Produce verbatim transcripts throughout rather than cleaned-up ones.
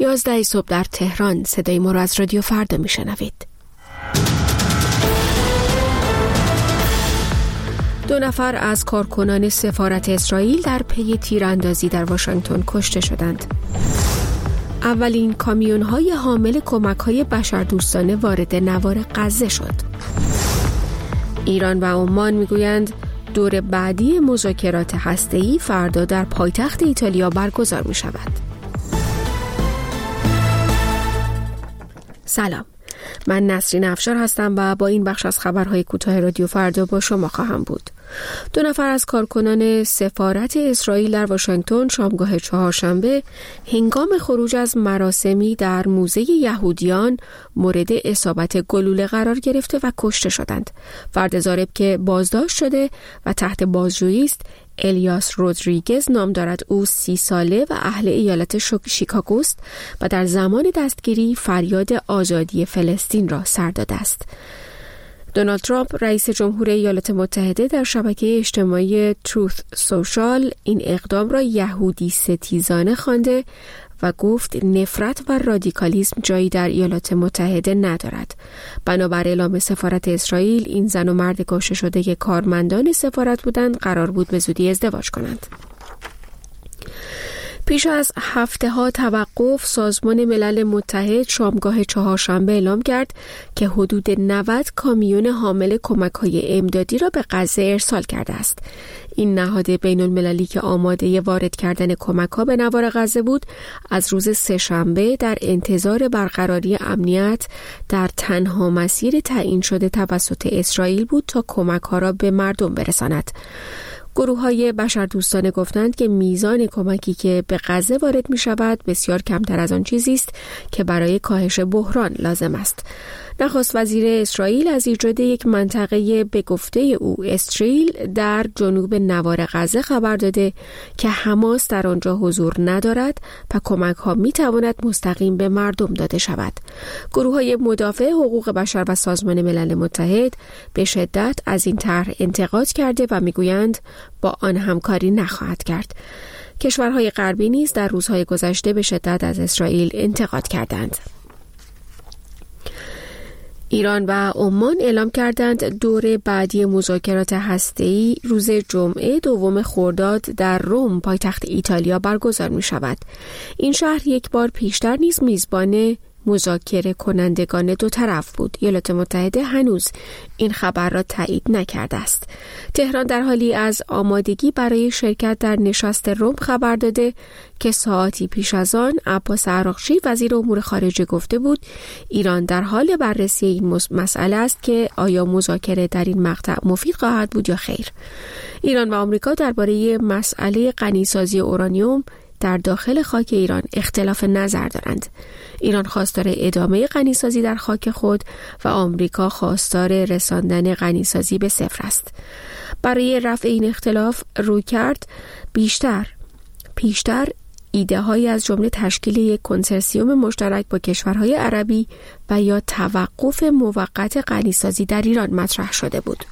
یازده صبح در تهران. صدای ما را از رادیو فردا میشنوید. دو نفر از کارکنان سفارت اسرائیل در پی تیراندازی در واشنگتن کشته شدند. اولین کامیون‌های حامل کمک‌های بشردوستانه وارد نوار غزه شد. ایران و عمان میگویند دور بعدی مذاکرات هسته‌ای فردا در پایتخت ایتالیا برگزار می‌شود. سلام، من نسرین افشار هستم و با این بخش از خبرهای کوتاه رادیو فردا با شما خواهم بود. دو نفر از کارکنان سفارت اسرائیل در واشنگتن شامگاه چهارشنبه هنگام خروج از مراسمی در موزه یهودیان مورد اصابت گلوله قرار گرفته و کشته شدند. فرد ضارب که بازداشت شده و تحت بازجویی است الیاس رودریگز نام دارد. او سی ساله و اهل ایالت شیکاگو است و در زمان دستگیری فریاد آزادی فلسطین را سر داده است. دونالد ترامپ رئیس جمهور ایالات متحده در شبکه اجتماعی تروث سوشال این اقدام را یهودی ستیزانه خوانده و گفت نفرت و رادیکالیسم جایی در ایالات متحده ندارد. بنابر اعلام سفارت اسرائیل این زن و مرد کشته شده که کارمندان سفارت بودند قرار بود به زودی ازدواج کنند. پیش از هفته ها توقف سازمان ملل متحد شامگاه چهارشنبه اعلام کرد که حدود نود کامیون حامل کمک‌های امدادی را به غزه ارسال کرده است. این نهاد بین المللی که آماده وارد کردن کمک‌ها به نوار غزه بود، از روز سه‌شنبه در انتظار برقراری امنیت در تنها مسیر تعیین شده توسط اسرائیل بود تا کمک‌ها را به مردم برساند. گروه‌های بشردوستانه گفتند که میزان کمکی که به غزه وارد می‌شود بسیار کمتر از آن چیزی است که برای کاهش بحران لازم است. نخست وزیر اسرائیل از ایجاد یک منطقه به گفته او استریل در جنوب نوار غزه خبر داده که حماس در آنجا حضور ندارد و کمک‌ها می‌تواند مستقیم به مردم داده شود. گروه‌های مدافع حقوق بشر و سازمان ملل متحد به شدت از این طرح انتقاد کرده و می‌گویند با آن همکاری نخواهد کرد. کشورهای غربی نیز در روزهای گذشته به شدت از اسرائیل انتقاد کردند. ایران و عمان اعلام کردند دور بعدی مذاکرات هسته‌ای روز جمعه دوم خرداد در روم پایتخت ایتالیا برگزار می شود. این شهر یک بار پیشتر نیز میزبان مذاکره کنندگان دو طرف بود. ایالات متحده هنوز این خبر را تایید نکرده است. تهران در حالی از آمادگی برای شرکت در نشست روم خبر داده که ساعتی پیش از آن عباس عراقچی وزیر امور خارجه گفته بود ایران در حال بررسی این مسئله است که آیا مذاکره در این مقطع مفید خواهد بود یا خیر. ایران و آمریکا درباره مسئله غنیسازی اورانیوم در داخل خاک ایران اختلاف نظر دارند. ایران خواستار ادامه غنیسازی در خاک خود و آمریکا خواستار رساندن غنیسازی به صفر است. برای رفع این اختلاف رویکرد بیشتر پیشتر ایده های از جمله تشکیل یک کنسرسیوم مشترک با کشورهای عربی و یا توقف موقت غنیسازی در ایران مطرح شده بود.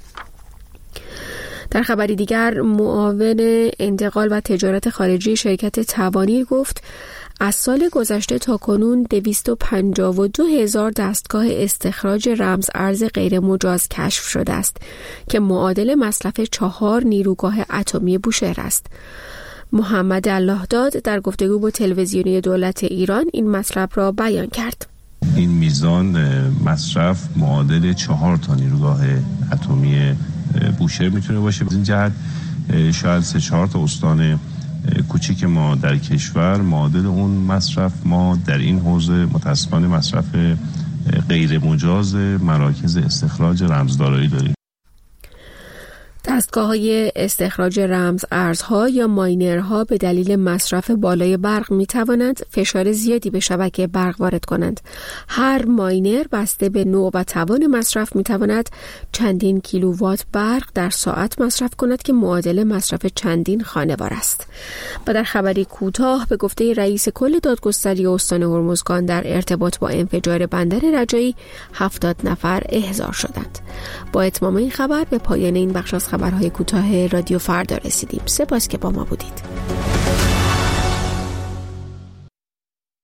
در خبری دیگر معاون انتقال و تجارت خارجی شرکت توانیر گفت از سال گذشته تا کنون دویست و پنجاه و دو هزار دستگاه استخراج رمز ارز غیر مجاز کشف شده است که معادل مصرف چهار نیروگاه اتمی بوشهر است. محمد اللهداد در گفتگو با تلویزیونی دولت ایران این مطلب را بیان کرد. این میزان مصرف معادل چهار تا نیروگاه اتمی بوشهر میتونه باشه. از این جهت شاید سه چهار تا استان کوچیک ما در کشور معادل اون مصرف ما در این حوزه متاسفانه مصرف غیر مجاز مراکز استخراج رمزدارایی داریم. دستگاه‌های استخراج رمز ارزها یا ماینرها به دلیل مصرف بالای برق می‌توانند فشار زیادی به شبکه برق وارد کنند. هر ماینر بسته به نوع و توان مصرف می‌تواند چندین کیلووات برق در ساعت مصرف کند که معادل مصرف چندین خانوار است. و در خبری کوتاه به گفته رئیس کل دادگستری استان هرمزگان در ارتباط با انفجار بندر رجایی هفتاد نفر احضار شدند. با اتمام این خبر به پایان این بخش از خبرهای کوتاه رادیو فردا رسیدیم. سپاس که با ما بودید.